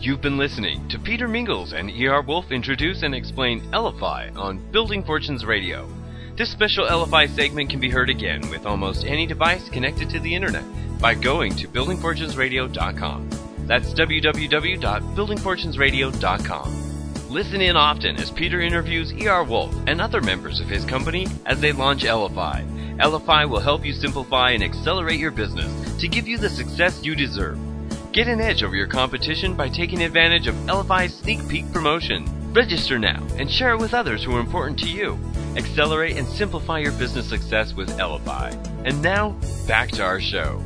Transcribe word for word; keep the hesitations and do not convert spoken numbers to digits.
You've been listening to Peter Mingles and E R. Wolf introduce and explain L F I on Building Fortunes Radio. This special L F I segment can be heard again with almost any device connected to the internet by going to building fortunes radio dot com. That's w w w dot building fortunes radio dot com. Listen in often as Peter interviews E R. Wolf and other members of his company as they launch L F I. L F I will help you simplify and accelerate your business to give you the success you deserve. Get an edge over your competition by taking advantage of L F I's sneak peek promotion. Register now and share it with others who are important to you. Accelerate and simplify your business success with L F I. And now, back to our show.